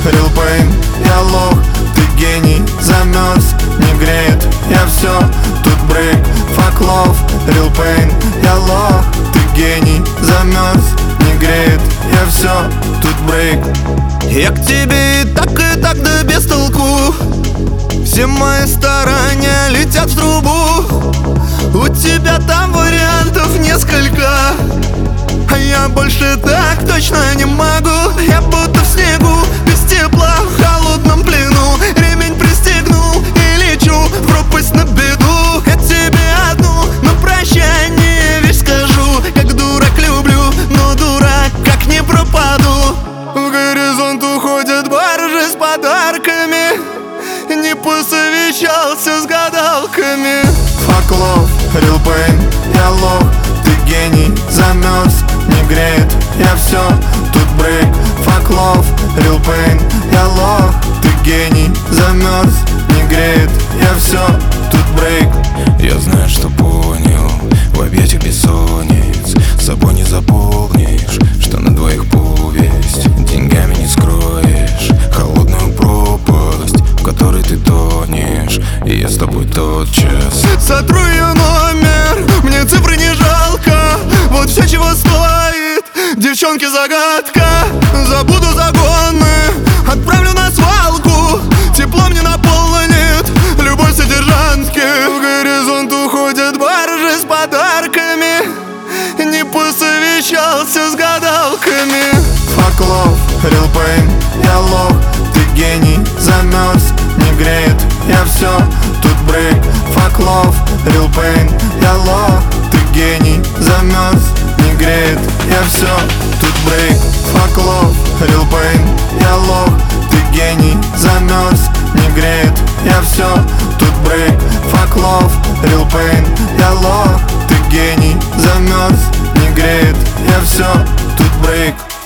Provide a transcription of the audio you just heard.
real pain, я лох, ты гений, замерз, не греет, я все, тут брейк, fuck love, real pain, я лох, ты гений, замерз, не греет, я все, тут брейк. Я к тебе и так, да без толку. Все мои старания летят в трубу. У тебя там вариантов несколько, а я больше так точно не могу. Я будто в снегу, без тепла, в холодном плену. Ремень пристегнул и лечу в пропасть на беду. Я тебе одну на прощание вещь скажу. Как дурак люблю, но дурак как не пропаду. В горизонт уходят баржи с подарками, не посовещался с гадалками. Fuck love, real pain, я лох, ты гений, замерз, не греет, я все, тут брейк. Fuck love, real pain, я лох, ты гений, замерз, не греет, я все, тут брейк. Я знаю, что понял, в объятиях бессонниц с собой не заполнишь, что на двоих повесть, деньгами не скроешь холодную пропасть, в которой ты тонешь, и я с тобой тотчас. Сотру ее номер, мне цифры не жалко. Вот все, чего стоит, девчонки загадка. Забуду загоны, отправлю на свалку. Тепло мне наполнит любовь содержанки. В горизонт уходят баржи с подарками, не посовещался с гадалками. Fuck love, real pain, я лох, ты гений, замерз, не греет, я все, тут брейк. Fuck love, real pain, я лох, ты гений, замерз, не греет, я все, тут брейк. Fuck love, real pain, я лох, ты гений, замерз, не греет, я все, тут брейк. Fuck love, real pain, я лох, ты гений, замерз, не греет, я все, тут брейк.